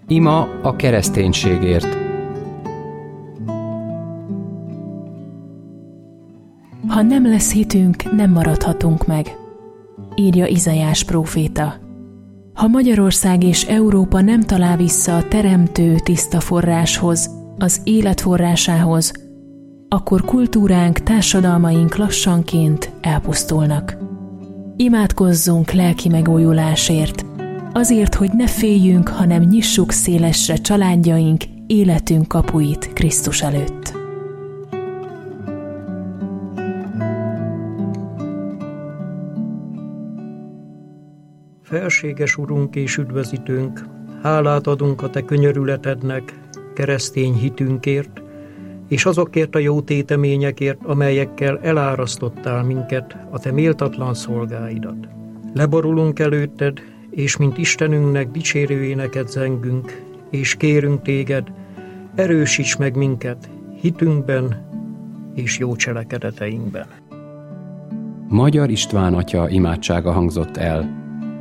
Ima a kereszténységért. Ha nem lesz hitünk, nem maradhatunk meg, írja Izaiás próféta. Ha Magyarország és Európa nem talál vissza a teremtő tiszta forráshoz, az élet forrásához, akkor kultúránk, társadalmaink lassanként elpusztulnak. Imádkozzunk lelki megújulásért, azért, hogy ne féljünk, hanem nyissuk szélesre családjaink, életünk kapuit Krisztus előtt. Felséges Urunk és Üdvözítőnk, hálát adunk a Te könyörületednek, keresztény hitünkért, és azokért a jó téteményekért, amelyekkel elárasztottál minket, a Te méltatlan szolgáidat. Leborulunk előtted, és mint Istenünknek dicsérő éneket zengünk, és kérünk Téged, erősíts meg minket hitünkben és jó cselekedeteinkben. Magyar István atya imádsága hangzott el.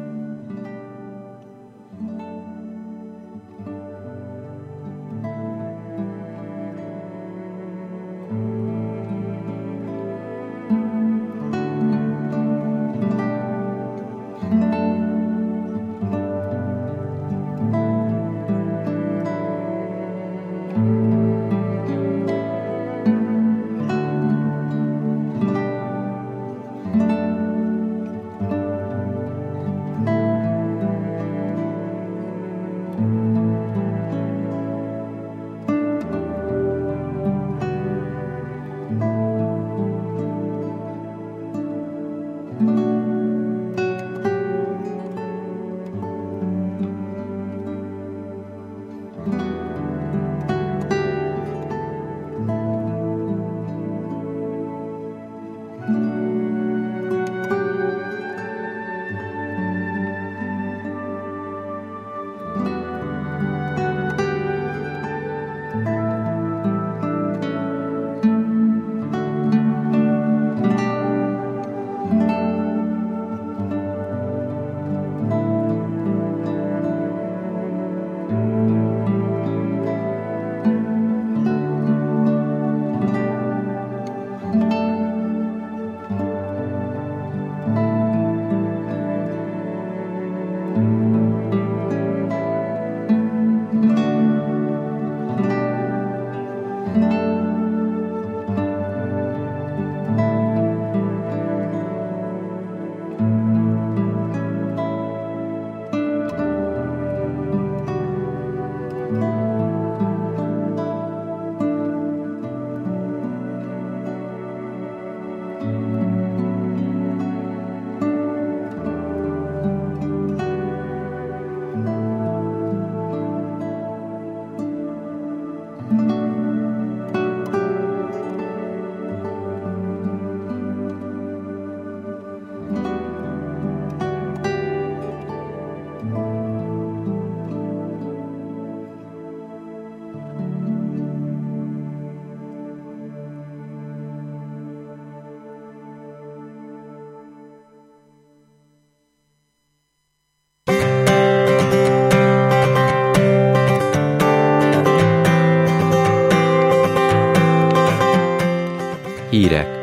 Hírek.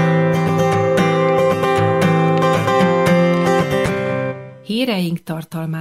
Híreink tartalmában